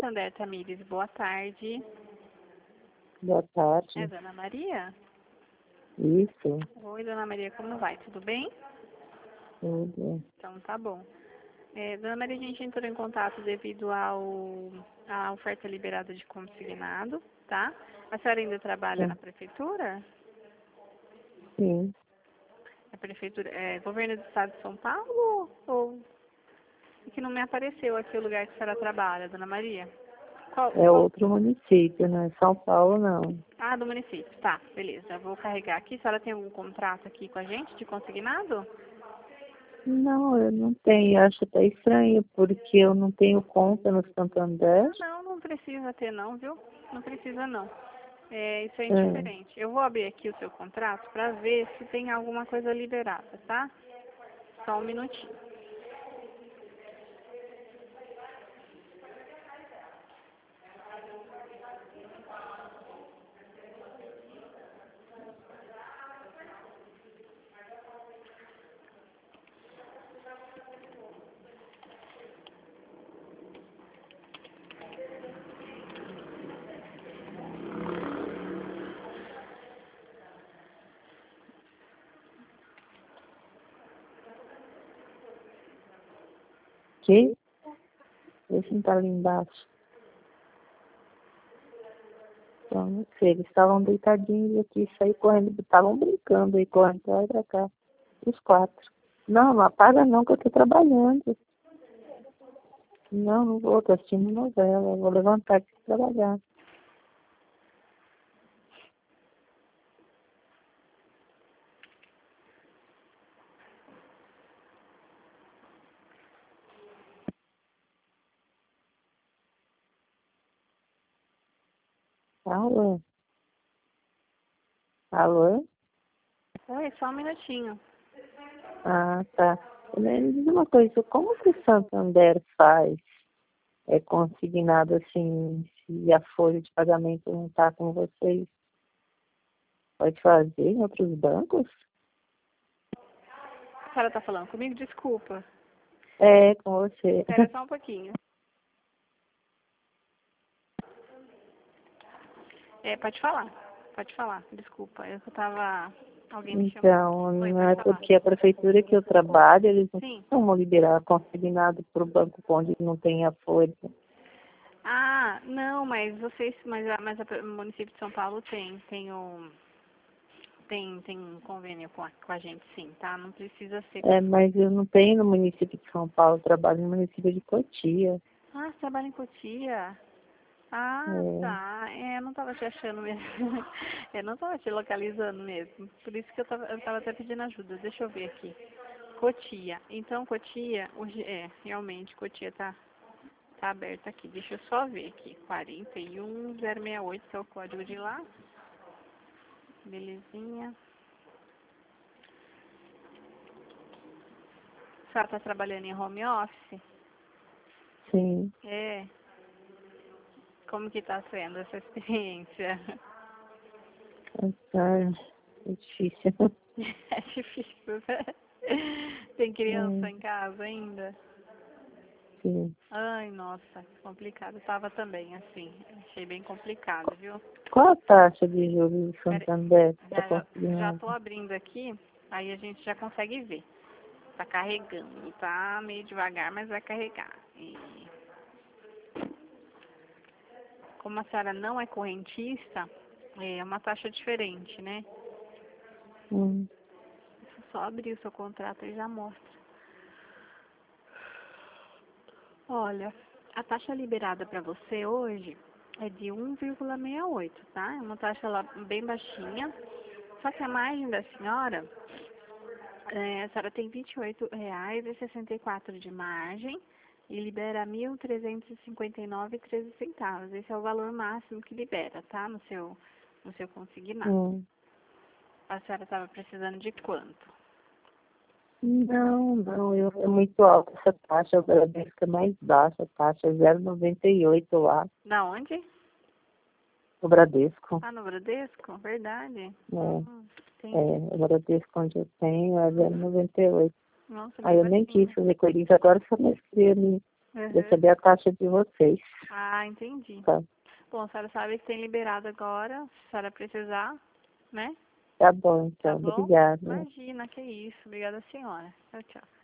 Santander, Tamires. Boa tarde. Boa tarde. É Dona Maria? Isso. Oi, Dona Maria, como vai? Tudo bem? Tudo. Então tá bom. Dona Maria, a gente entrou em contato devido à oferta liberada de consignado, tá? A senhora ainda trabalha na prefeitura? Sim. A prefeitura, governo do estado de São Paulo ou... É que não me apareceu aqui o lugar que a senhora trabalha, Dona Maria. É outro município, não é São Paulo, não. Ah, do município. Tá, beleza. Eu vou carregar aqui. A senhora tem algum contrato aqui com a gente de consignado? Não, eu não tenho. Eu acho até estranho, porque eu não tenho conta no Santander. Não precisa ter não, viu? Não precisa não. Isso é indiferente. Eu vou abrir aqui o seu contrato para ver se tem alguma coisa liberada, tá? Só um minutinho. Que? Esse não tá ali embaixo. Então, não sei. Eles estavam deitadinhos aqui, saí correndo. Estavam brincando aí, correndo pra lá e pra cá. Os 4. Não, não apaga não, que eu tô trabalhando. Não, não vou, tô assistindo novela. Eu vou levantar aqui pra trabalhar. Alô? Alô? Oi, só um minutinho. Ah, tá. Me diz uma coisa, como que o Santander faz? É consignado assim, se a folha de pagamento não está com vocês? Pode fazer em outros bancos? A senhora tá falando comigo? Desculpa. É, com você. Espera só um pouquinho. Pode falar. Pode falar. Desculpa. Eu tava... Alguém me chamou. Então, Oi, não pode é falar. porque a prefeitura que eu trabalho, eles não Sim. costumam liberar consignado para o banco onde não tem a folha. Ah, não, mas o município de São Paulo tem convênio com a gente, sim, tá? Não precisa ser. É, mas eu não tenho no município de São Paulo, eu trabalho no município de Cotia. Ah, você trabalha em Cotia? Ah, É. tá. Eu não tava te achando mesmo. Eu não tava te localizando mesmo. Por isso que eu tava até pedindo ajuda. Deixa eu ver aqui. Cotia. Então, Cotia, hoje realmente, Cotia tá aberta aqui. Deixa eu só ver aqui. 41068, que é o código de lá. Belezinha. A senhora tá trabalhando em home office? Sim. É. Como que tá sendo essa experiência? Tá, é difícil. É difícil, né? Tem criança em casa ainda? Sim. Ai, nossa, complicado. Tava também, assim. Achei bem complicado, viu? Qual a taxa de juros do Pera, Santander para já consignado? tô abrindo aqui, aí a gente já consegue ver. Tá carregando, tá meio devagar, mas vai carregar. E como a senhora não é correntista, é uma taxa diferente, né? Deixa eu só abrir o seu contrato e já mostra. Olha, a taxa liberada para você hoje é de 1,68, tá? É uma taxa lá bem baixinha. Só que a margem da senhora, a senhora tem R$ 28,64 de margem e libera R$ 1.359,13. Esse é o valor máximo que libera, tá? No seu consignado. A senhora estava precisando de quanto? Não, é muito alta essa taxa, o Bradesco é mais baixa, a taxa é 0,98 lá, Da onde? o Bradesco. Ah, no Bradesco? Verdade. Entendi. O Bradesco onde eu tenho é 0,98. Nossa, Aí bem eu nem quis baixinho. fazer com eles, agora só mais ali. receber a taxa de vocês. Ah, entendi. Tá, Bom, a senhora sabe que tem liberado agora, se a senhora precisar, né? tá bom, Tá então. bom? Obrigada. Imagina, que isso. Obrigada, senhora. Tchau, tchau.